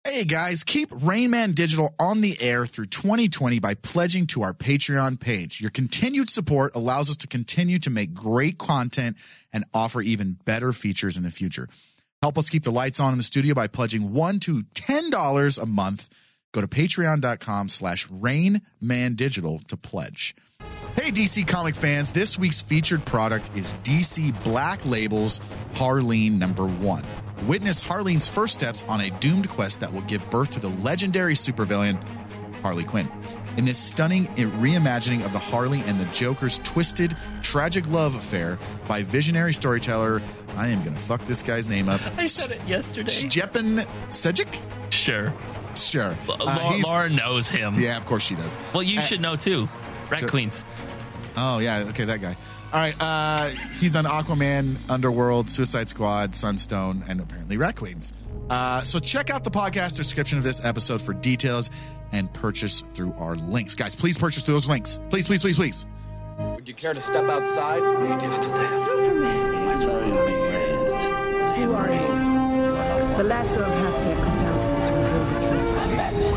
Hey guys, keep Rain Man Digital on the air through 2020 by pledging to our Patreon page. Your continued support allows us to continue to make great content and offer even better features in the future. Help us keep the lights on in the studio by pledging $1 to $10 a month. Go to patreon.com/RainManDigital to pledge. Hey DC comic fans, this week's featured product is DC Black Label's Harleen #1. Witness Harleen's first steps on a doomed quest that will give birth to the legendary supervillain, Harley Quinn. In this stunning reimagining of the Harley and the Joker's twisted, tragic love affair by visionary storyteller, I am going to fuck this guy's name up. I said it yesterday. Stjepan Sejic? Sure. Lauren knows him. Yeah, of course she does. Well, you should know too. Rat Queens. Oh, yeah. Okay, that guy. All right, he's done Aquaman, Underworld, Suicide Squad, Sunstone, and apparently Rat Queens. So check out the podcast description of this episode for details and purchase through our links. Guys, please purchase through those links. Please, please, please, please. Would you care to step outside? You did it to them. Superman. Who are you? The Lasso of Hashtag compels me to reveal the truth. I'm Batman.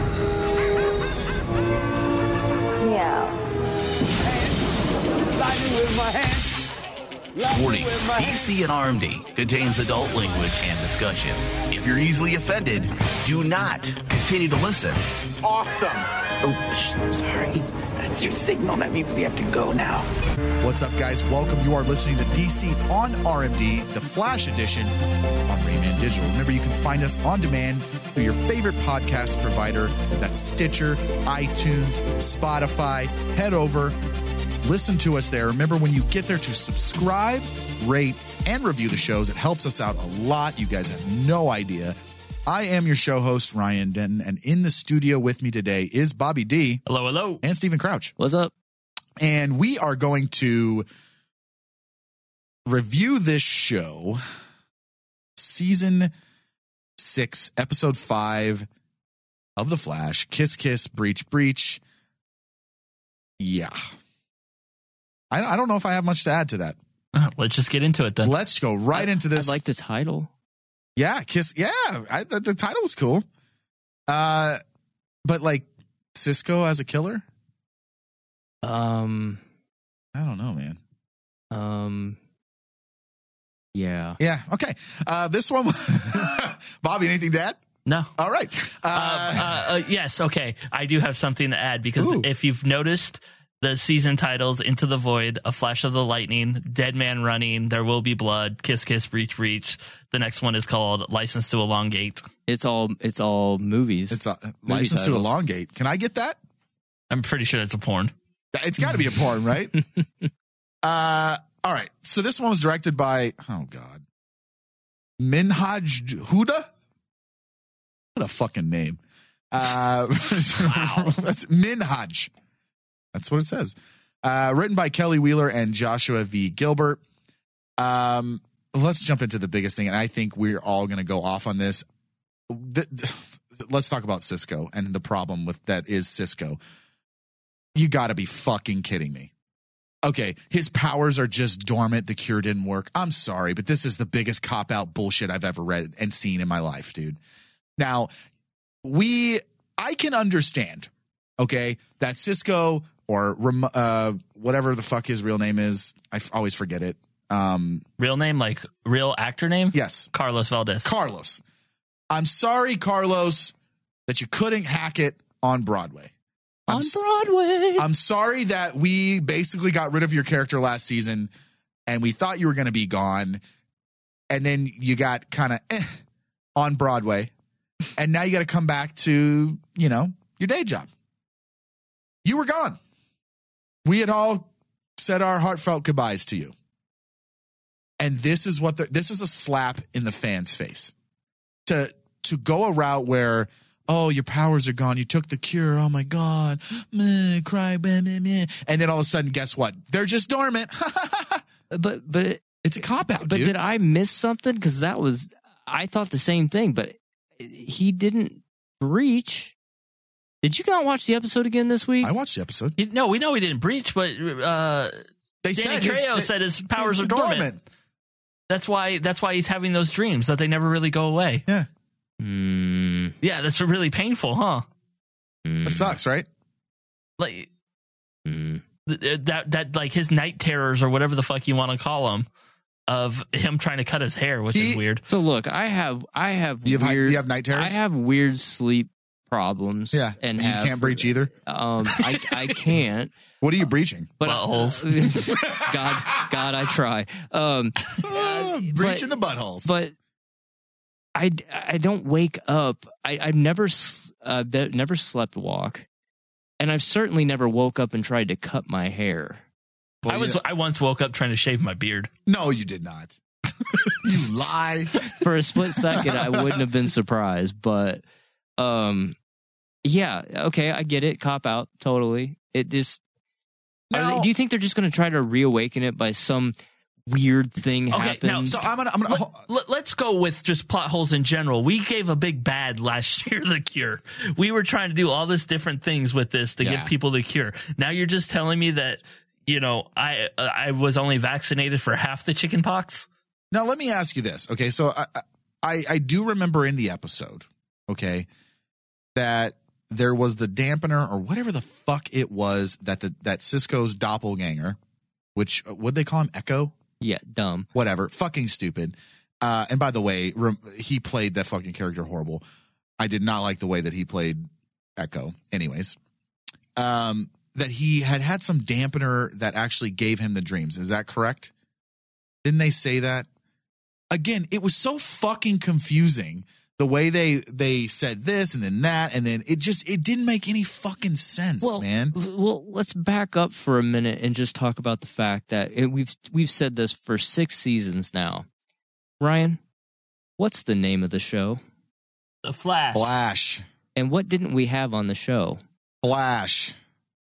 Meow. With my hands. Warning, DC and RMD contains adult language and discussions. If you're easily offended, do not continue to listen. Awesome. Oh, sorry. That's your signal. That means we have to go now. What's up, guys? Welcome. You are listening to DC on RMD, the Flash edition on Rain Man Digital. Remember, you can find us on demand through your favorite podcast provider. That's Stitcher, iTunes, Spotify. Head over. Listen to us there. Remember, when you get there, to subscribe, rate, and review the shows. It helps us out a lot. You guys have no idea. I am your show host, Ryan Denton, and in the studio with me today is Bobby D. Hello, hello. And Stephen Crouch. What's up? And we are going to review this show, Season 6, Episode 5 of The Flash, Kiss Kiss, Breach Breach. Yeah. I don't know if I have much to add to that. Let's just get into it then. Let's go right into this. I like the title. Yeah, Kiss. Yeah, the title was cool. But like Cisco as a killer? I don't know, man. Yeah. Yeah, okay. This one, Bobby, anything to add? No. All right. Yes, okay. I do have something to add because if you've noticed, the season titles, Into the Void, A Flash of the Lightning, Dead Man Running, There Will Be Blood, Kiss Kiss, Breach Breach. The next one is called License to Elongate. It's all movies. It's License to Elongate. Can I get that? I'm pretty sure that's a porn. It's got to be a porn, right? All right. So this one was directed by, oh God, Minhaj Huda. What a fucking name. Wow. That's Minhaj. That's what it says. Written by Kelly Wheeler and Joshua V. Gilbert. Let's jump into the biggest thing, and I think we're all going to go off on this. Let's talk about Cisco and the problem with that is Cisco. You got to be fucking kidding me. Okay, his powers are just dormant. The cure didn't work. I'm sorry, but this is the biggest cop-out bullshit I've ever read and seen in my life, dude. Now, I can understand, okay, that Cisco or whatever the fuck his real name is. I always forget it. Real name, like real actor name? Yes. Carlos Valdez. Carlos. I'm sorry, Carlos, that you couldn't hack it on Broadway. Broadway. I'm sorry that we basically got rid of your character last season and we thought you were going to be gone. And then you got kind of on Broadway. And now you got to come back to, your day job. You were gone. We had all said our heartfelt goodbyes to you. And this is this is a slap in the fans' face. To go a route where, oh, your powers are gone. You took the cure. Oh my God. Cry. Meh, meh, meh. And then all of a sudden, guess what? They're just dormant. But it's a cop-out, But dude. did I miss something? Because I thought the same thing, but he didn't breach. Did you not watch the episode again this week? I watched the episode. No, we know he didn't breach, but Danny Trejo said his powers are dormant. That's why he's having those dreams that they never really go away. Yeah. Yeah, that's really painful, huh? It sucks, right? Like that like his night terrors or whatever the fuck you want to call them, of him trying to cut his hair, which is weird. So look, I have You weird, have night terrors? I have weird sleep problems. Yeah, and you can't breach either. I can't. What are you breaching? But buttholes. God, I try. Breaching the buttholes. But I don't wake up. I've never slept walk, and I've certainly never woke up and tried to cut my hair. Well, I once woke up trying to shave my beard. No, you did not. You lie. For a split second, I wouldn't have been surprised, but yeah, okay, I get it. Cop out, totally. It just. No. Do you think they're just going to try to reawaken it by some weird thing happens? Now, So I'm gonna. Let's go with just plot holes in general. We gave a big bad last year, The Cure. We were trying to do all this different things with this to give people the cure. Now you're just telling me that, I was only vaccinated for half the chicken pox? Now let me ask you this. Okay, so I do remember in the episode, okay, that there was the dampener or whatever the fuck it was that Cisco's doppelganger, which what'd they call him? Echo? Yeah, dumb. Whatever. Fucking stupid. And by the way, he played that fucking character horrible. I did not like the way that he played Echo. Anyways, that he had some dampener that actually gave him the dreams. Is that correct? Didn't they say that? Again, it was so fucking confusing. The way they said this and then that, and then it didn't make any fucking sense, man. Well, let's back up for a minute and just talk about the fact that we've said this for 6 seasons now. Ryan, what's the name of the show? The Flash. Flash. And what didn't we have on the show? Flash.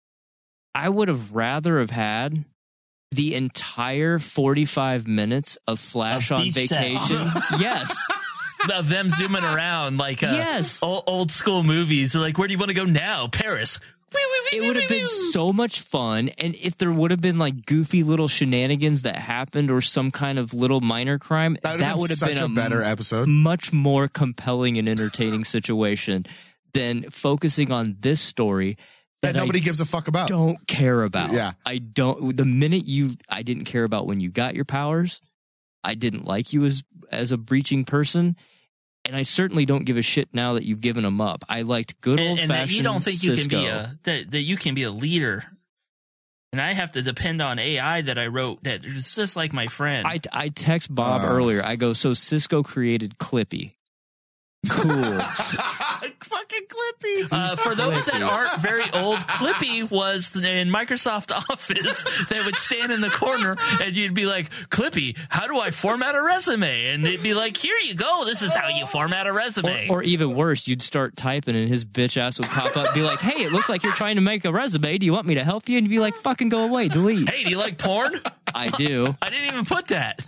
I would have rather have had the entire 45 minutes of Flash on vacation. Yes. Of them zooming around like yes. old school movies. Like, where do you want to go now? Paris. It would have been so much fun, and if there would have been like goofy little shenanigans that happened or some kind of little minor crime, that would have been a better episode. Much more compelling and entertaining situation than focusing on this story that nobody gives a fuck about. Don't care about. Yeah. I don't. The minute I didn't care about when you got your powers. I didn't like you as a breaching person, and I certainly don't give a shit now that you've given them up. I liked good old fashioned. And you don't think Cisco. you can be that you can be a leader, and I have to depend on AI that I wrote. That it's just like my friend. I text Bob earlier. I go, so Cisco created Clippy. Cool. Fucking Clippy. For those that aren't very old, Clippy was in Microsoft Office that would stand in the corner and you'd be like, Clippy, how do I format a resume? And they'd be like, here you go. This is how you format a resume. Or even worse, you'd start typing and his bitch ass would pop up and be like, hey, it looks like you're trying to make a resume. Do you want me to help you? And you'd be like, fucking go away. Delete. Hey, do you like porn? I do. I didn't even put that.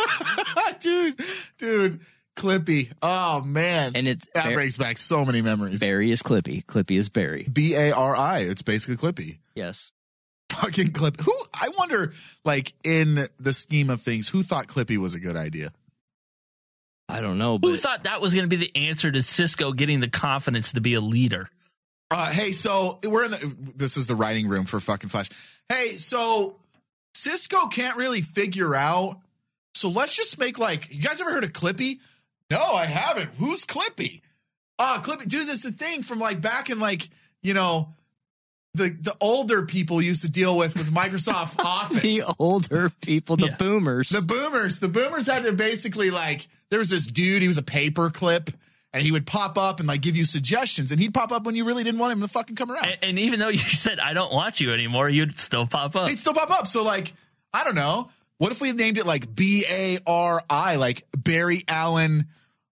Dude. Clippy. Oh, man. And that brings back so many memories. Barry is Clippy. Clippy is Barry. Bari. It's basically Clippy. Yes. Fucking Clippy. I wonder, like, in the scheme of things, who thought Clippy was a good idea? I don't know. But who thought that was going to be the answer to Cisco getting the confidence to be a leader? Hey, so we're this is the writing room for fucking Flash. Hey, so Cisco can't really figure out. So let's just make you guys ever heard of Clippy? No, I haven't. Who's Clippy? Clippy, dude, it's the thing from back in the older people used to deal with Microsoft Office. The older people, the boomers. The boomers had to basically there was this dude, he was a paper clip, and he would pop up and give you suggestions, and he'd pop up when you really didn't want him to fucking come around. And even though you said, I don't want you anymore, you'd still pop up. He'd still pop up. So I don't know. What if we named it Bari, like Barry Allen?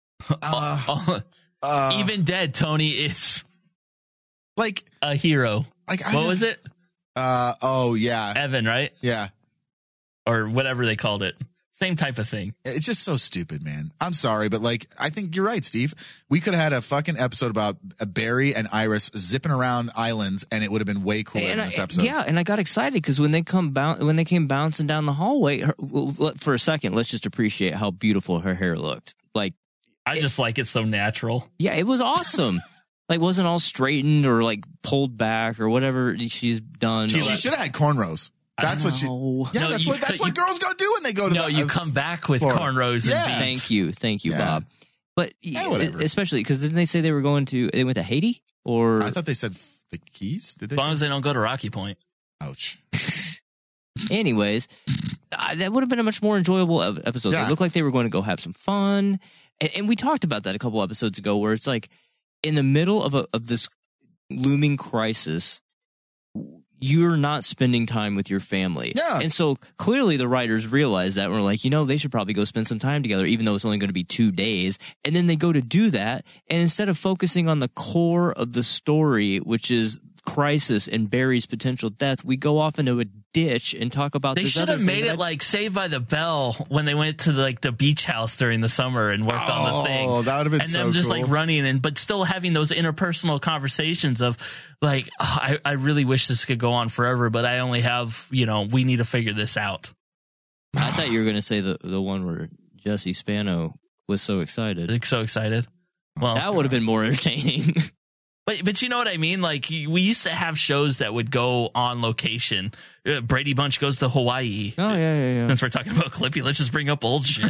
Even dead, Tony is a hero. What was it? Oh yeah, Evan, right? Yeah, or whatever they called it. Same type of thing. It's just so stupid, man. I'm sorry, but I think you're right, Steve. We could have had a fucking episode about Barry and Iris zipping around islands, and it would have been way cooler in this episode. Yeah, and I got excited because when they came bouncing down the hallway, for a second, let's just appreciate how beautiful her hair looked. I just like it so natural. Yeah, it was awesome. Like, wasn't all straightened or like pulled back or whatever she's done. She should have had cornrows. That's what she. Yeah, No, that's what girls go do when they go to. No, you come back with cornrows and beads. Thank you, Bob. But especially because didn't they say they went to Haiti? Or I thought they said the Keys. Did they? As long as they don't go to Rocky Point. Ouch. Anyways, that would have been a much more enjoyable episode. Yeah. They looked like they were going to go have some fun, and we talked about that a couple episodes ago, where it's like in the middle of this looming crisis, you're not spending time with your family. Yeah. And so clearly the writers realized that and were like, they should probably go spend some time together, even though it's only going to be 2 days. And then they go to do that. And instead of focusing on the core of the story, which is crisis and Barry's potential death, we go off into a ditch and talk about They this should other have made it like Saved by the Bell when they went to the beach house during the summer and worked on the thing. Oh, that would have been and so them just cool. like running but still having those interpersonal conversations of like, I really wish this could go on forever, but I only have, we need to figure this out. I thought you were going to say the one where Jesse Spano was so excited. Like, so excited. Well, that would have been more entertaining. But you know what I mean? Like, we used to have shows that would go on location. Brady Bunch goes to Hawaii. Oh, yeah. Since we're talking about Clippy, let's just bring up old shit.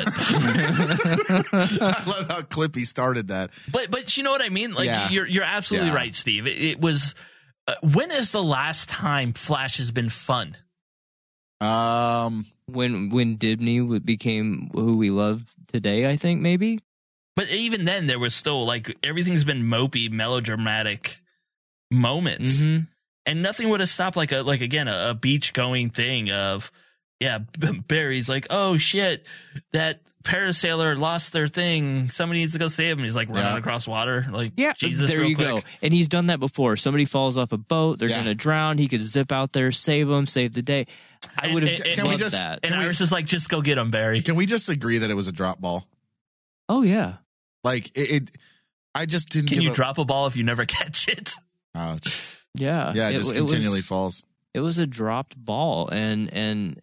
I love how Clippy started that. But you know what I mean? Like, Yeah. you're absolutely Yeah. right, Steve. It was... when is the last time Flash has been fun? When Dibny became who we love today, I think, maybe. But even then, there was still, like, everything's been mopey, melodramatic moments. Mm-hmm. And nothing would have stopped, a beach-going thing of, Barry's like, oh, shit, that parasailer lost their thing. Somebody needs to go save him. He's, like, running across water. Like, Jesus, there you go. And he's done that before. Somebody falls off a boat. They're going to drown. He could zip out there, save them, save the day. I would have loved that. And Iris is like, just go get him, Barry. Can we just agree that it was a drop ball? Oh, yeah. Like, I just didn't. Can you drop a ball if you never catch it? Ouch. Yeah. Yeah, it just continually falls. It was a dropped ball. And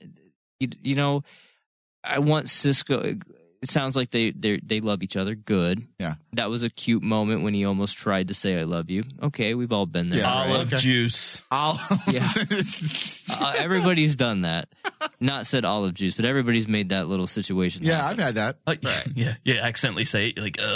I want Cisco. It sounds like they love each other. Good. Yeah. That was a cute moment when he almost tried to say, I love you. Okay, we've all been there. Yeah, Olive juice. Yeah. Everybody's done that. Not said olive juice, but everybody's made that little situation Yeah, happen. I've had that. Right. Yeah, you accidentally say it. You're like,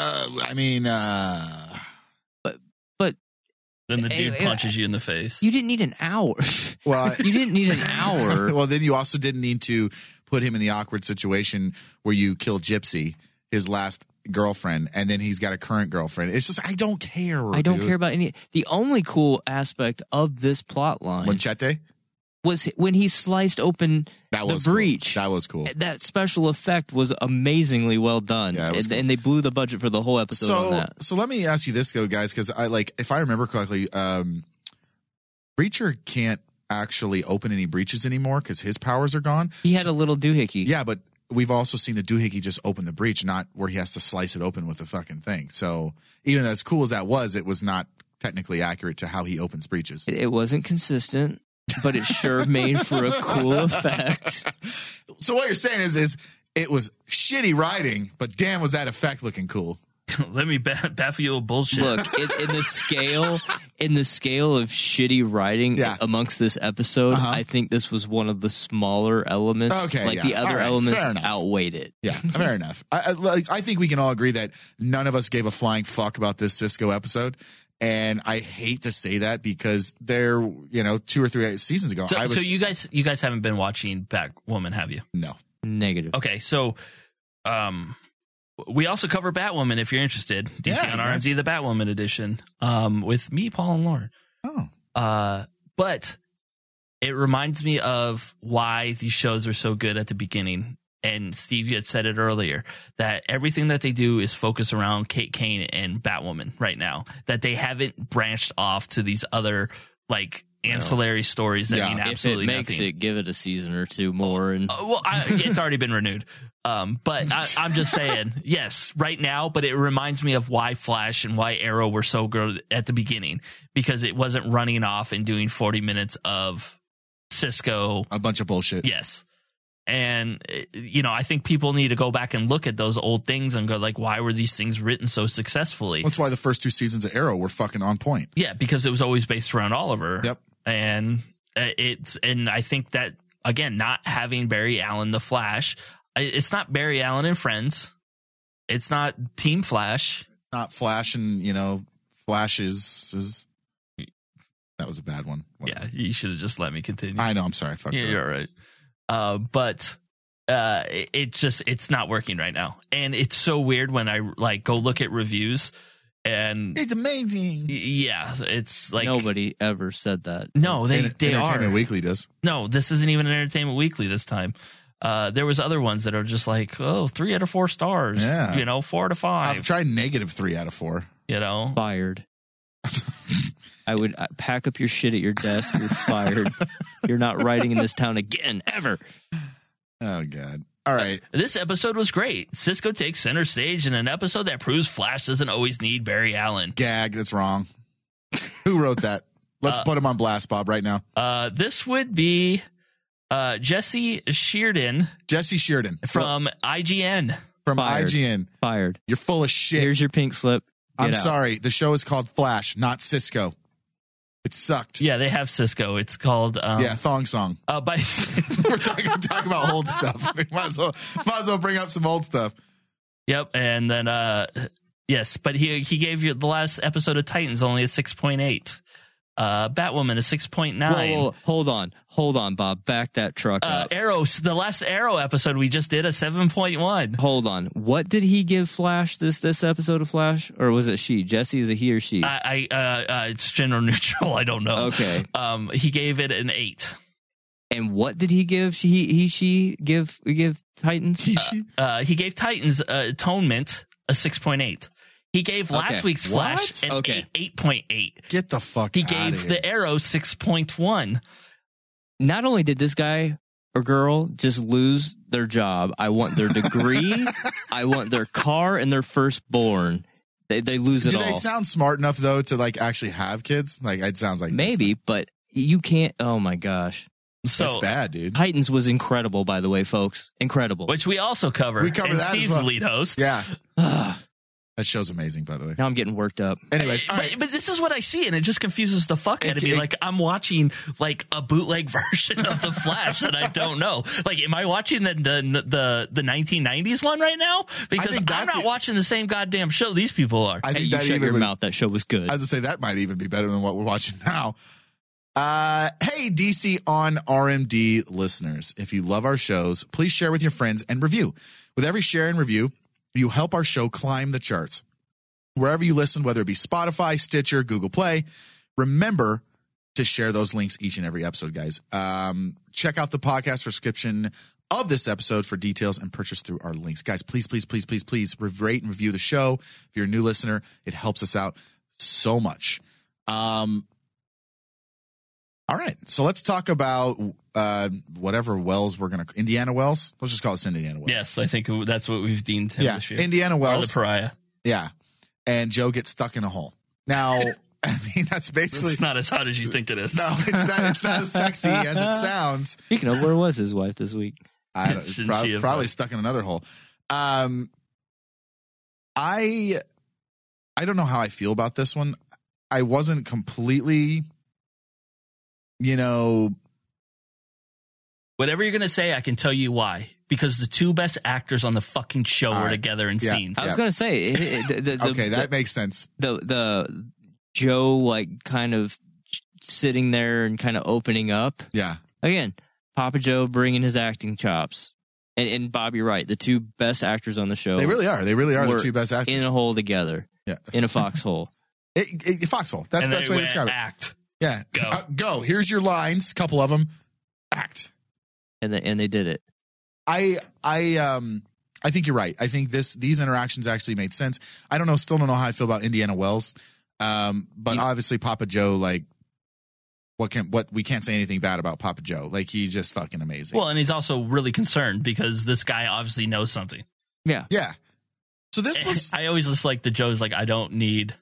But then the dude punches you in the face. you didn't need an hour. Well, You didn't need an hour. well, then you also didn't need to put him in the awkward situation where you kill Gypsy, his last girlfriend, and then he's got a current girlfriend. It's just, I don't care. I don't care about any. The only cool aspect of this plot line Manchete? was when he sliced open the breach. Cool. That was cool. That special effect was amazingly well done. Yeah, it was cool. And they blew the budget for the whole episode on that. So let me ask you this, guys, because if I remember correctly, Breacher can't actually open any breaches anymore because his powers are gone. He had a little doohickey. Yeah, but we've also seen the doohickey just open the breach, not where he has to slice it open with a fucking thing. So even as cool as that was, it was not technically accurate to how he opens breaches. It wasn't consistent, but it sure made for a cool effect. So what you're saying is it was shitty writing, but damn, was that effect looking cool. Let me baffle you with bullshit. Look, in the scale of shitty writing amongst this episode, I think this was one of the smaller elements. Okay, like the other elements outweighed it. Yeah, fair enough. I think we can all agree that none of us gave a flying fuck about this Cisco episode. And I hate to say that because they're, 2 or 3 seasons ago. So you guys haven't been watching Batwoman, have you? No. Negative. Okay, so we also cover Batwoman if you're interested. DC on RMD, the Batwoman edition, with me, Paul, and Lauren. Oh. But it reminds me of why these shows are so good at the beginning. And Steve, you had said it earlier, that everything that they do is focused around Kate Kane and Batwoman right now. That they haven't branched off to these other, ancillary stories that mean absolutely nothing. If it makes it, give it a season or two more. And it's already been renewed. But I'm just saying, yes, right now, but it reminds me of why Flash and why Arrow were so good at the beginning, because it wasn't running off and doing 40 minutes of Cisco. A bunch of bullshit. Yes. And, I think people need to go back and look at those old things and go like, why were these things written so successfully? That's why the first 2 seasons of Arrow were fucking on point. Yeah, because it was always based around Oliver. Yep. And I think that, again, not having Barry Allen, the Flash, it's not Barry Allen and Friends. It's not Team Flash. It's not Flash and, Flash is that was a bad one. Whatever. Yeah, you should have just let me continue. I know, I'm sorry. Fuck yeah, you're right. But it's not working right now. And it's so weird when I go look at reviews and it's amazing. Yeah, it's like nobody ever said that. No, they Entertainment are. Weekly does. No, this isn't even an Entertainment Weekly this time. There was other ones that are just like, 3 out of 4 stars. Yeah. 4 to 5. I've tried -3 out of 4. Fired. I would pack up your shit at your desk. You're fired. You're not writing in this town again, ever. Oh, God. All right. This episode was great. Cisco takes center stage in an episode that proves Flash doesn't always need Barry Allen. Gag. That's wrong. Who wrote that? Let's put him on blast, Bob, right now. This would be Jesse Sheardon. Jesse Sheardon. From IGN. From Fired. IGN. Fired. You're full of shit. Here's your pink slip. I'm sorry. The show is called Flash, not Cisco. It sucked. Yeah, they have Cisco. It's called Thong Song. We're talking about old stuff. We might as well bring up some old stuff. Yep, and then yes, but he gave you the last episode of Titans only a 6.8. Batwoman a 6.9. Whoa, hold on, Bob. Back that truck up. Arrow, the last Arrow episode we just did a 7.1. Hold on. What did he give Flash this episode of Flash? Or was it she? Jesse, is it he or she? It's gender neutral. I don't know. Okay. He gave it an 8. And what did he give? She give Titans? He gave Titans Atonement a 6.8. He gave last week's Flash an 8.8. Get the fuck He out gave of here. the Arrow 6.1. Not only did this guy or girl just lose their job, I want their degree, I want their car and their firstborn. They lose it all. Do they sound smart enough, though, to actually have kids? It sounds like maybe, but you can't. Oh, my gosh. So, that's bad, dude. Titans was incredible, by the way, folks. Incredible. Which we also cover. We cover that Steve's as well. lead host. Yeah. That show's amazing, by the way. Now I'm getting worked up. Anyways, all right. But this is what I see, and it just confuses the fuck out of me. I'm watching a bootleg version of the Flash that I don't know. Am I watching the 1990s one right now? Because I'm not watching the same goddamn show these people are. I think you shut your mouth. That show was good. I was gonna say that might even be better than what we're watching now. Hey, DC on RMD listeners, if you love our shows, please share with your friends and review. With every share and review, you help our show climb the charts. Wherever you listen, whether it be Spotify, Stitcher, Google Play, remember to share those links each and every episode, guys. Check out the podcast description of this episode for details and purchase through our links. Guys, please rate and review the show. If you're a new listener, it helps us out so much. All right, so let's talk about whatever Wells we're going to... Indiana Wells? Let's just call it Indiana Wells. Yes, I think that's what we've deemed him this year. Indiana Wells. Or the Pariah. Yeah, and Joe gets stuck in a hole. Now, I mean, that's basically... It's not as hot as you think it is. No, it's not as sexy as it sounds. Speaking of, where was his wife this week? I don't, probably stuck in another hole. I don't know how I feel about this one. I wasn't completely... Whatever you're going to say, I can tell you why. Because the two best actors on the fucking show were together in scenes. I was going to say. That makes sense. The Joe, kind of sitting there and kind of opening up. Yeah. Again, Papa Joe bringing his acting chops. And Bob, you're right. The two best actors on the show. They really are. They really are the two best actors. In a hole together. Yeah. In a foxhole. Foxhole. That's the best way to describe it. Act. Yeah. Go. Here's your lines. Couple of them. Act. And they did it. I think you're right. I think these interactions actually made sense. Still don't know how I feel about Indiana Wells. But obviously Papa Joe, we can't say anything bad about Papa Joe. He's just fucking amazing. Well, and he's also really concerned because this guy obviously knows something. Yeah. Yeah. So this was... I always just like the Joe's I don't need...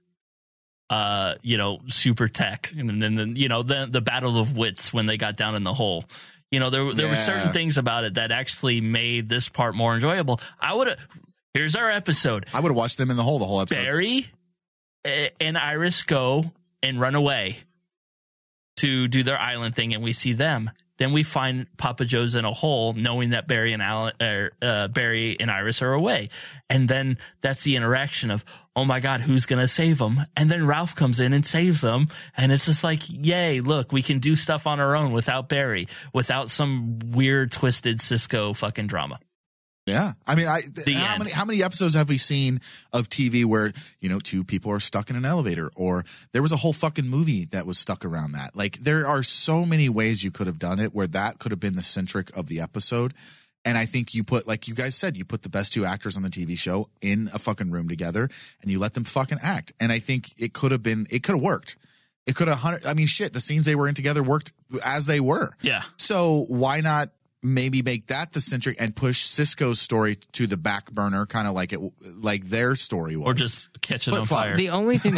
super tech, and then the Battle of Wits when they got down in the hole. You know, there were certain things about it that actually made this part more enjoyable. Here's our episode. I would have watched them in the whole episode. Barry and Iris go and run away to do their island thing, and we see them. Then we find Papa Joe's in a hole, knowing that Barry and Iris are away. And then that's the interaction of, oh my God, who's going to save them? And then Ralph comes in and saves them. And it's just like, yay, look, we can do stuff on our own without Barry, without some weird, twisted Cisco fucking drama. Yeah. I mean, how many episodes have we seen of TV where, you know, two people are stuck in an elevator, or there was a whole fucking movie that was stuck around that? Like, there are so many ways you could have done it where that could have been the centric of the episode. And I think you put, like you guys said, you put the best two actors on the TV show in a fucking room together and you let them fucking act. And I think it could have worked. It could have, the scenes they were in together worked as they were. Yeah. So why not maybe make that the centric and push Cisco's story to the back burner, kind of like their story was, or just catch it on fire. The only thing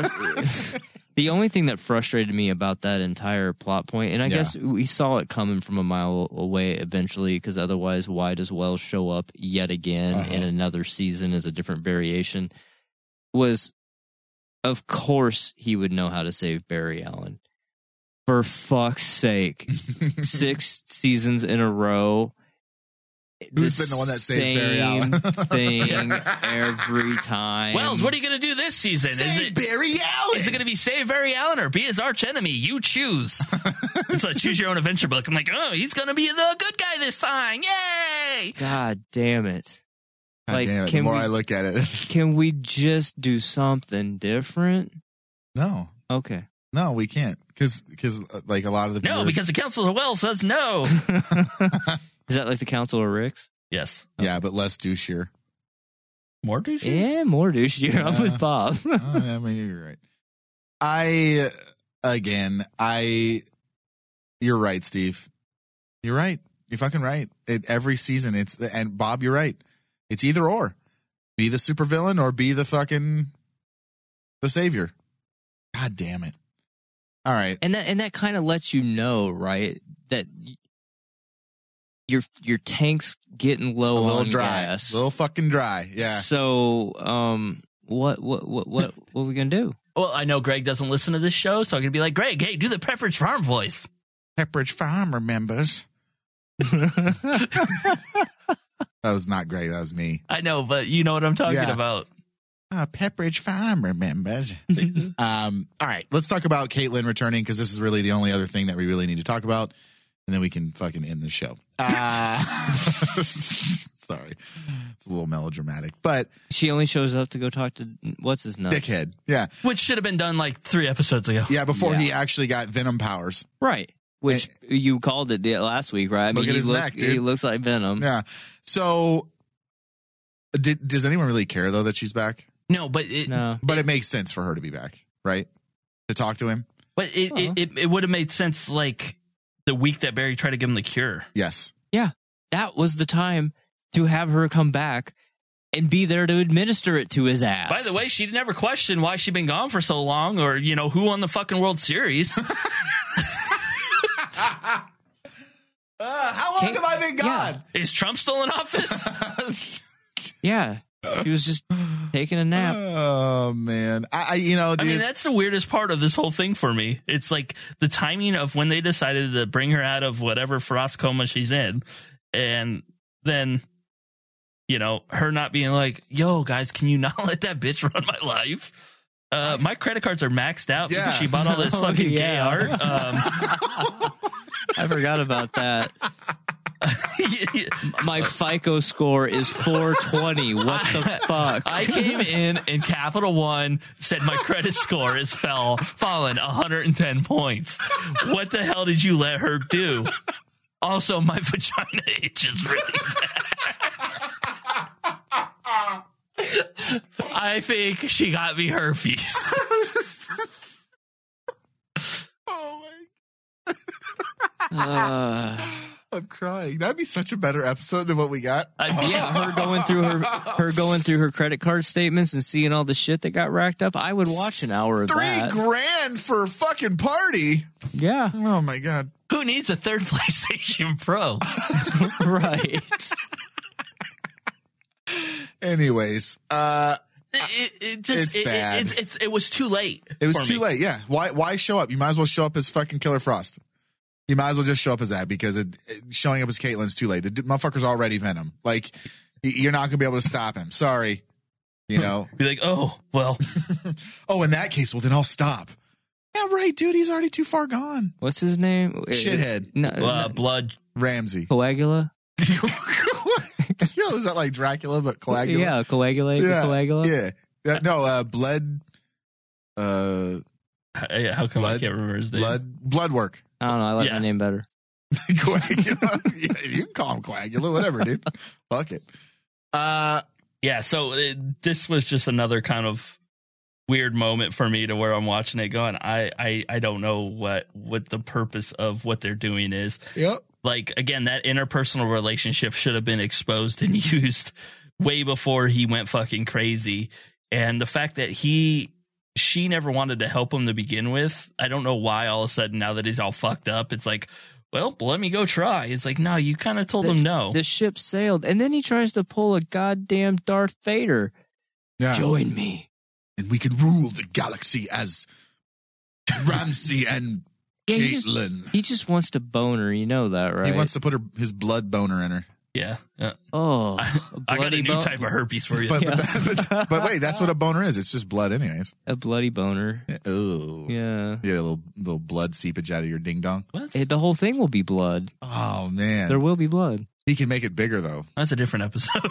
that frustrated me about that entire plot point, and I guess we saw it coming from a mile away eventually, because otherwise, why does Wells show up yet again in another season as a different variation? Was, of course, he would know how to save Barry Allen. For fuck's sake. 6 seasons in a row. Who's been the one that saves Barry Allen? Thing every time. Wells, what are you going to do this season? Save Barry Allen! Is it going to be save Barry Allen or be his arch enemy? You choose. It's a choose your own adventure book. I'm like, oh, he's going to be the good guy this time. Yay! God damn it. The more I look at it. Can we just do something different? No. Okay. No, we can't. Because like a lot of the viewers... No, because the Council of Wells says no. Is that like the Council of Ricks? Yes. Yeah, but less douchier. More douchier? Yeah, more douchier. Yeah. I'm with Bob. I mean, you're right. You're right, Steve. You're right. You're fucking right. Every season, and Bob, you're right. It's either or. Be the supervillain or be the savior. God damn it. All right. And that kind of lets you know, right, that your tank's getting low, a little on dry, gas. a little fucking dry. Yeah. So, what are we gonna do? Well, I know Greg doesn't listen to this show, so I'm gonna be like, Greg, hey, do the Pepperidge Farm voice. Pepperidge Farm remembers. That was not Greg. That was me. I know, but you know what I'm talking about. Pepperidge Farm remembers. All right, let's talk about Caitlin returning, because this is really the only other thing that we really need to talk about, and then we can fucking end the show. Sorry, it's a little melodramatic, but she only shows up to go talk to what's his name, Dickhead. Yeah, which should have been done like 3 episodes ago. Yeah, before he actually got Venom powers. Right. Which you called it last week, right? I mean, look at his neck, dude. He looks like Venom. Yeah. So, does anyone really care though that she's back? No, but it makes sense for her to be back, right? To talk to him. But it would have made sense like the week that Barry tried to give him the cure. Yes. Yeah, that was the time to have her come back and be there to administer it to his ass. By the way, she never questioned why she'd been gone for so long, or who won the fucking World Series. How long have I been gone? Yeah. Is Trump still in office? Yeah. He was just taking a nap. Oh man, dude. I mean, that's the weirdest part of this whole thing for me. It's like the timing of when they decided to bring her out of whatever frost coma she's in, and then her not being like, "Yo, guys, can you not let that bitch run my life? My credit cards are maxed out because she bought all this fucking gay art." I forgot about that. My FICO score is 420. What the fuck? I came in Capital One said my credit score has fallen 110 points. What the hell did you let her do? Also, my vagina itches really bad. I think she got me herpes. Oh my. I'm crying. That'd be such a better episode than what we got. Her going through her credit card statements and seeing all the shit that got racked up. I would watch an hour of that. $3,000 for a fucking party. Yeah. Oh my God. Who needs a third PlayStation Pro? Right. Anyways, It's bad. It was too late. It was too late. Yeah. Why show up? You might as well show up as fucking Killer Frost. You might as well just show up as that because showing up as Caitlyn's too late. The motherfucker's already Venom. Like, you're not gonna be able to stop him. Sorry. You know. Be like, oh well. Oh, in that case, well then I'll stop. Yeah, right, dude. He's already too far gone. What's his name? Shithead. Blood Ramsey. Coagula. Yo, is that like Dracula but Coagula? Yeah, Coagulate. Yeah, Coagula. Yeah. No, Blood. How come I can't remember his name? Blood work. I don't know. I like my name better. Coagula. Yeah, you can call him Coagula, whatever, dude. Fuck it. Yeah. So this was just another kind of weird moment for me to where I'm watching it going, I don't know what the purpose of what they're doing is. Yep. Like, again, that interpersonal relationship should have been exposed and used way before he went fucking crazy. And the fact that she never wanted to help him to begin with, I don't know why all of a sudden now that he's all fucked up, it's like, well, let me go try. It's like, no, you kind of told him no. The ship sailed, and then he tries to pull a goddamn Darth Vader. Yeah. Join me. And we can rule the galaxy as Ramsey and Caitlyn. He just wants to bone her, you know that, right? He wants to put his blood boner in her. Yeah. Oh, I got a new type of herpes for you. But wait, that's what a boner is. It's just blood anyways. A bloody boner. Oh. Yeah. You get a little blood seepage out of your ding-dong. What? The whole thing will be blood. Oh, man. There will be blood. He can make it bigger, though. That's a different episode.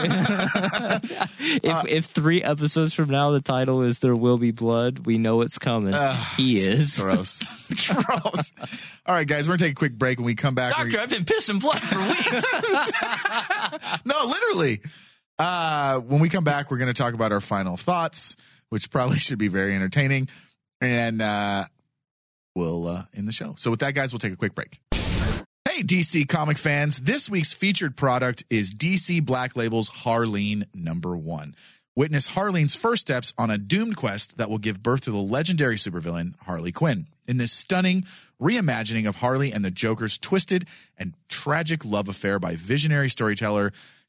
If 3 episodes from now the title is There Will Be Blood, we know it's coming. He is. Gross. Gross. All right, guys, we're going to take a quick break. When we come back... Doctor, I've been pissing blood for weeks. No, literally. When we come back, we're going to talk about our final thoughts, which probably should be very entertaining. And we'll end the show. So with that, guys, we'll take a quick break. Hey, DC comic fans. This week's featured product is DC Black Label's Harleen #1. Witness Harleen's first steps on a doomed quest that will give birth to the legendary supervillain Harley Quinn. In this stunning reimagining of Harley and the Joker's twisted and tragic love affair by visionary storyteller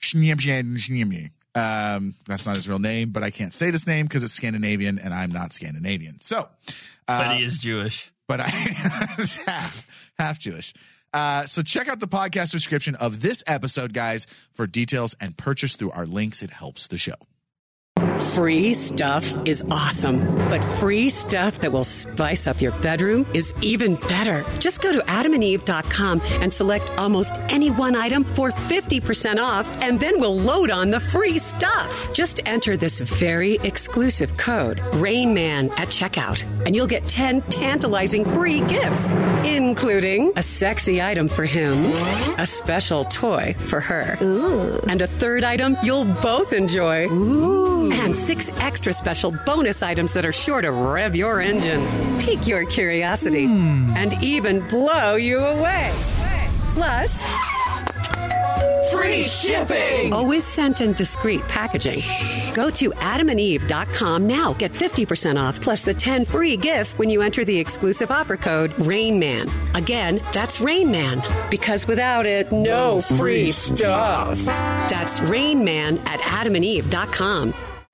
that's not his real name, but I can't say this name because it's Scandinavian and I'm not Scandinavian. So, but he is Jewish. But I half Jewish. So check out the podcast description of this episode, guys, for details and purchase through our links. It helps the show. Free stuff is awesome, but free stuff that will spice up your bedroom is even better. Just go to adamandeve.com and select almost any one item for 50% off, and then we'll load on the free stuff. Just enter this very exclusive code, RAINMAN, at checkout, and you'll get 10 tantalizing free gifts, including a sexy item for him, a special toy for her, and a third item you'll both enjoy. And 6 extra special bonus items that are sure to rev your engine, pique your curiosity, and even blow you away. Plus, free shipping! Always sent in discreet packaging. Go to adamandeve.com now. Get 50% off plus the 10 free gifts when you enter the exclusive offer code RAINMAN. Again, that's RAINMAN. Because without it, no free stuff. That's RAINMAN at adamandeve.com.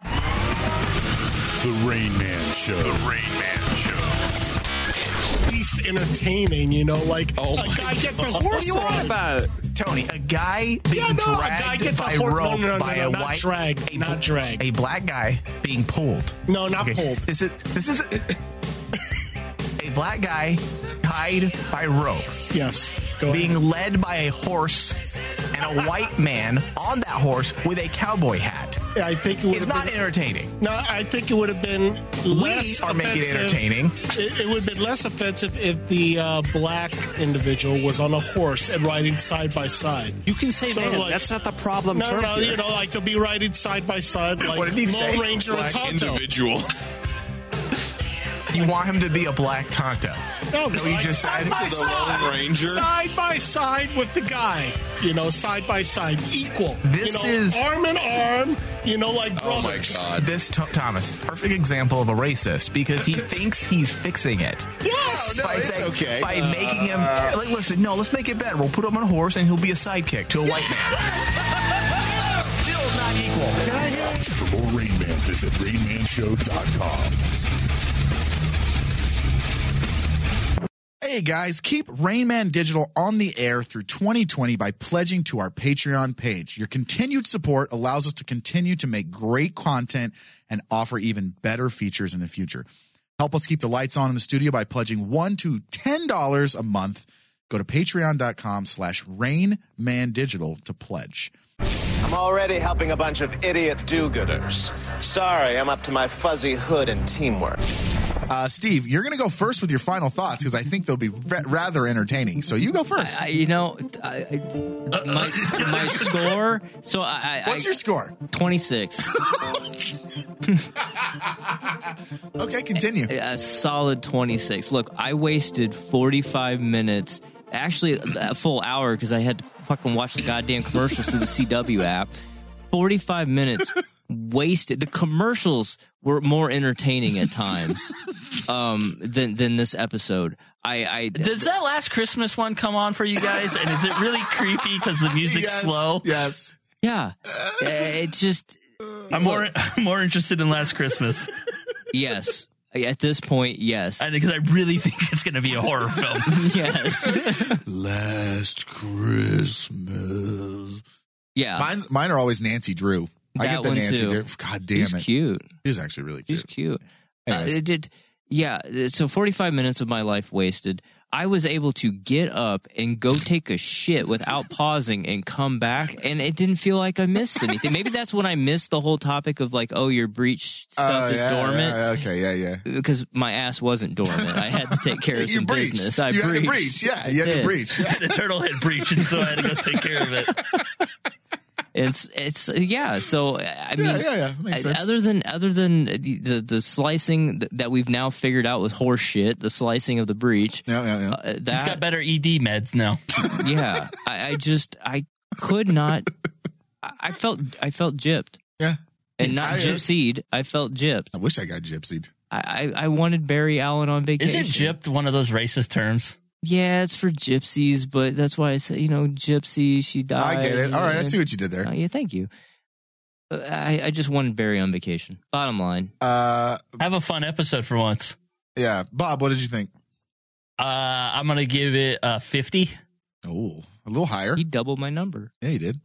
The Rain Man Show. The Rain Man Show. Least entertaining, you know, like a guy gets a horse. What are you on about, Tony? A guy being dragged by rope by a white drag, not drag. A black guy being pulled. No, not pulled. This is a black guy tied by rope. Yes. Being led by a horse and a white man on that horse with a cowboy hat. I think it's not entertaining. No, I think it would have been less offensive. Making it entertaining. It would have been less offensive if the black individual was on a horse and riding side by side. You can say man. Like, that's not the problem. No, you know, like they'll be riding side by side, like what did he say? Lone Ranger and Tonto. Individual. You want him to be a Black Tonto. No, he just side by side. Side by side with the guy. Side by side. Equal. This is arm in arm, like brothers. Oh, my God. This, Thomas, perfect example of a racist because he thinks he's fixing it. Yes! No, it's okay. By making him, listen, let's make it better. We'll put him on a horse and he'll be a sidekick to a white man. Still not equal. For more Rain Man, visit RainManShow.com. Hey guys, keep Rain Man Digital on the air through 2020 by pledging to our Patreon page. Your continued support allows us to continue to make great content and offer even better features in the future. Help us keep the lights on in the studio by pledging $1 to $10 a month. Go to patreon.com/RainManDigital to pledge. I'm already helping a bunch of idiot do-gooders. Sorry, I'm up to my fuzzy hood and teamwork. Steve, you're going to go first with your final thoughts because I think they'll be rather entertaining. So you go first. My score. So what's your score? 26. Okay, continue. A solid 26. Look, I wasted 45 minutes. Actually, a full hour because I had to fucking watch the goddamn commercials through the CW app. 45 minutes wasted. The commercials were more entertaining at times than this episode. Does that Last Christmas one come on for you guys? And is it really creepy because the music's slow? Yes. Yeah. It just. I'm more interested in Last Christmas. Yes. At this point, yes. Because I really think it's going to be a horror film. Yes. Last Christmas. Yeah. Mine are always Nancy Drew. I get the one Nancy too. Drew. God damn She's it. Cute. She's actually really cute. She's cute. Anyways. So 45 minutes of my life wasted. I was able to get up and go take a shit without pausing and come back, and it didn't feel like I missed anything. Maybe that's when I missed the whole topic of your breach stuff is dormant. Yeah. Because my ass wasn't dormant. I had to take care of some business. You had to breach. Yeah, you had to breach. Yeah. The turtle had breached, and so I had to go take care of it. So I mean, Makes sense. other than the slicing that we've now figured out was horse shit, the slicing of the breach. It's got better ED meds now. Yeah, I could not. I felt gypped. Yeah, and not gypsied. I felt gypped. I wish I got gypsied. I wanted Barry Allen on vacation. Isn't gypped one of those racist terms? Yeah, it's for gypsies, but that's why I said, gypsy, she died. I get it. All right, I see what you did there. Yeah, thank you. I just wanted Barry on vacation. Bottom line. Have a fun episode for once. Yeah. Bob, what did you think? I'm going to give it 50. Oh, a little higher. He doubled my number. Yeah, he did.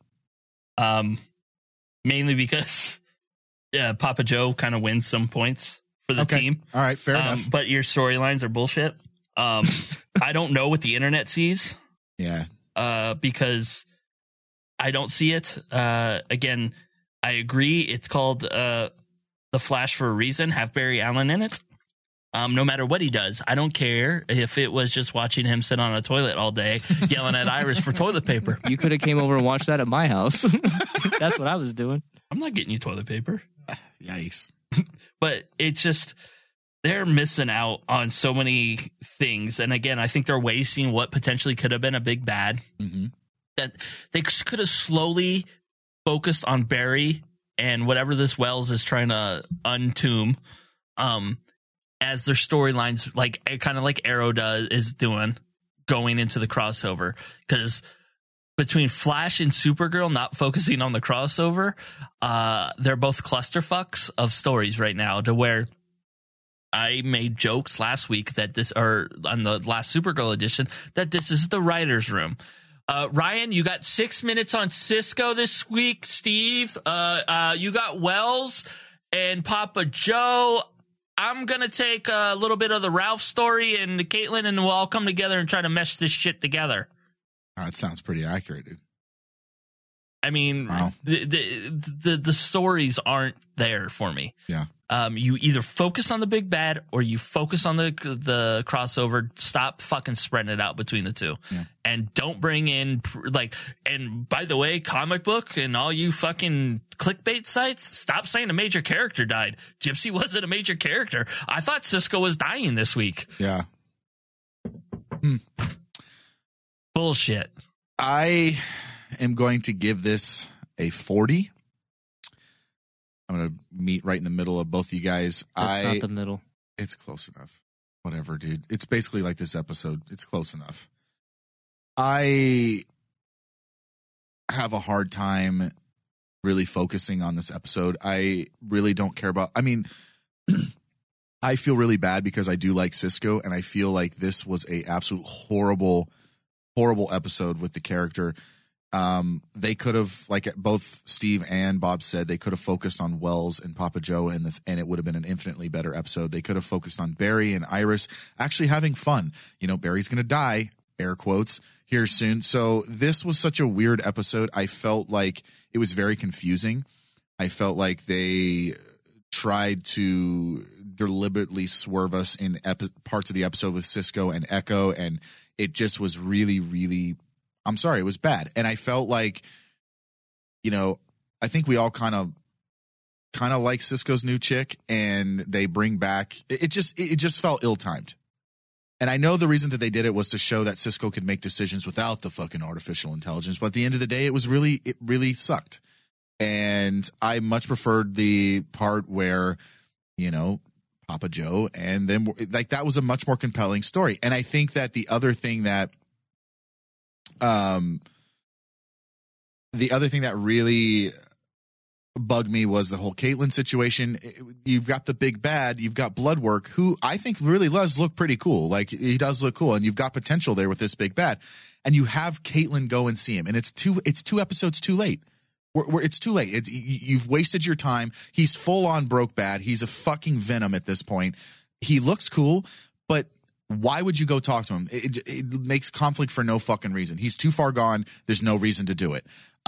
Mainly because Papa Joe kind of wins some points for the team. All right, fair enough. But your storylines are bullshit. I don't know what the internet sees. Yeah. Because I don't see it. Again, I agree. It's called The Flash for a reason. Have Barry Allen in it. No matter what he does, I don't care if it was just watching him sit on a toilet all day yelling at Iris for toilet paper. You could have came over and watched that at my house. That's what I was doing. I'm not getting you toilet paper. Yikes. But it's just... They're missing out on so many things. And again, I think they're wasting what potentially could have been a big bad. Mm-hmm. That they could have slowly focused on Barry and whatever this Wells is trying to untomb as their storylines, kind of like Arrow is doing, going into the crossover. Because between Flash and Supergirl not focusing on the crossover, they're both clusterfucks of stories right now to where I made jokes last week on the last Supergirl edition that this is the writer's room. Ryan, you got 6 minutes on Cisco this week. Steve, you got Wells and Papa Joe. I'm going to take a little bit of the Ralph story and Caitlin, and we'll all come together and try to mesh this shit together. Oh, that sounds pretty accurate, dude. I mean, wow. the stories aren't there for me. Yeah. You either focus on the big bad or you focus on the crossover. Stop fucking spreading it out between the two. Yeah. And don't bring in and by the way, comic book and all you fucking clickbait sites, stop saying a major character died. Gypsy wasn't a major character. I thought Cisco was dying this week. Yeah. Bullshit. I am going to give this a 40. I'm going to meet right in the middle of both you guys. That's not the middle. It's close enough. Whatever, dude. It's basically like this episode. It's close enough. I have a hard time really focusing on this episode. I really don't care about... I mean, I feel really bad because I do like Cisco, and I feel like this was a absolute horrible episode with the character. They could have, like both Steve and Bob said, they could have focused on Wells and Papa Joe, and it would have been an infinitely better episode. They could have focused on Barry and Iris actually having fun. You know, Barry's going to die, air quotes, here soon. So this was such a weird episode. I felt like it was very confusing. I felt like they tried to deliberately swerve us in parts of the episode with Cisco and Echo, and it just was really, really... I'm sorry, it was bad. And I felt like, you know, I think we all kind of like Cisco's new chick, and they bring back, it just felt ill-timed. And I know the reason that they did it was to show that Cisco could make decisions without the fucking artificial intelligence. But at the end of the day, it really sucked. And I much preferred the part where, you know, Papa Joe and them, like, that was a much more compelling story. And I think that the other thing that really bugged me was the whole Caitlyn situation. You've got the big bad, you've got Bloodwork, who I think really does look pretty cool. Like, he does look cool, and you've got potential there with this big bad. And you have Caitlyn go and see him, and it's two episodes too late. It's too late. You've wasted your time. He's full on broke bad. He's a fucking Venom at this point. He looks cool, but why would you go talk to him? It makes conflict for no fucking reason. He's too far gone. There's no reason to do it.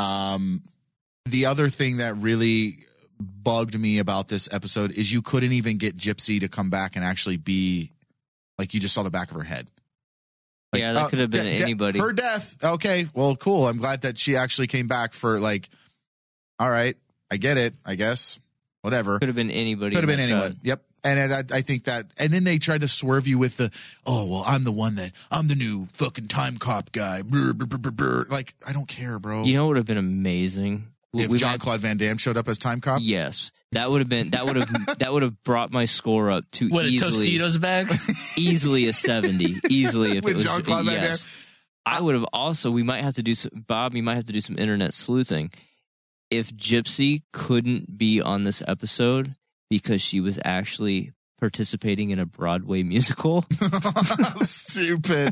The other thing that really bugged me about this episode is you couldn't even get Gypsy to come back and actually be like, you just saw the back of her head. Like, yeah, that could have been anybody. Her death. Okay, well, cool. I'm glad that she actually came back for, like, all right, I get it, I guess. Whatever. Could have been anybody. Could have been anyone. Yep. And I think that, and then they tried to swerve you with the, oh, well, I'm the new fucking time cop guy. Brr, brr, brr, brr, brr. Like, I don't care, bro. You know what would have been amazing? If Jean-Claude Van Damme showed up as time cop? Yes. That would have brought my score up to easily. A Tostitos bag? Easily a 70. Easily if with it was Jean-Claude Van Damme. I would have also, we might have to do some, Bob, you might have to do some internet sleuthing. If Gypsy couldn't be on this episode because she was actually participating in a Broadway musical. Stupid.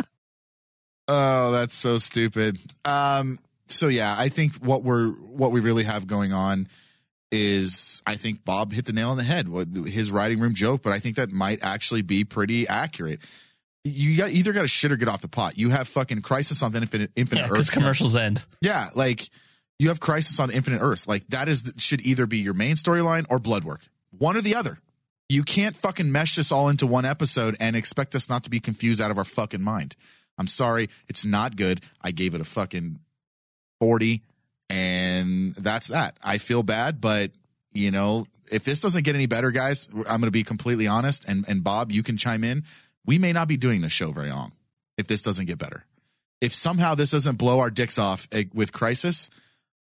Oh, that's so stupid. So yeah, I think what we really have going on is, I think Bob hit the nail on the head with his writing room joke, but I think that might actually be pretty accurate. You either got to shit or get off the pot. You have fucking Crisis on Infinite Earths. Because commercials end. Yeah, like, you have Crisis on Infinite Earths. Like, that should either be your main storyline or Bloodwork. One or the other. You can't fucking mesh this all into one episode and expect us not to be confused out of our fucking mind. I'm sorry. It's not good. I gave it a fucking 40, and that's that. I feel bad, but, you know, if this doesn't get any better, guys, I'm going to be completely honest, and Bob, you can chime in. We may not be doing this show very long if this doesn't get better. If somehow this doesn't blow our dicks off with Crisis,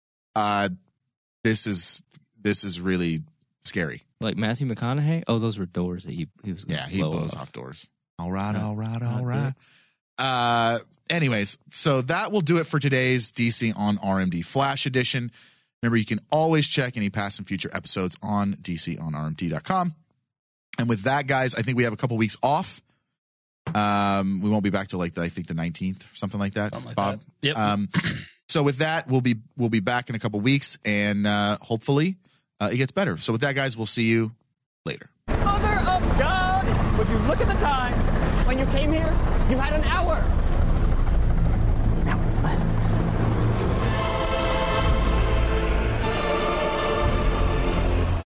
this is really scary. Like Matthew McConaughey? Oh, those were doors that he was. Yeah, he blows off doors. All right. Anyways, so that will do it for today's DC on RMD Flash Edition. Remember, you can always check any past and future episodes on DCOnRMD.com. And with that, guys, I think we have a couple weeks off. We won't be back till I think the 19th or something like that. Something like Bob. That. Yep. So with that, we'll be back in a couple weeks, and hopefully it gets better. So with that, guys, we'll see you later. Mother of God! Would you look at the time? When you came here, you had an hour.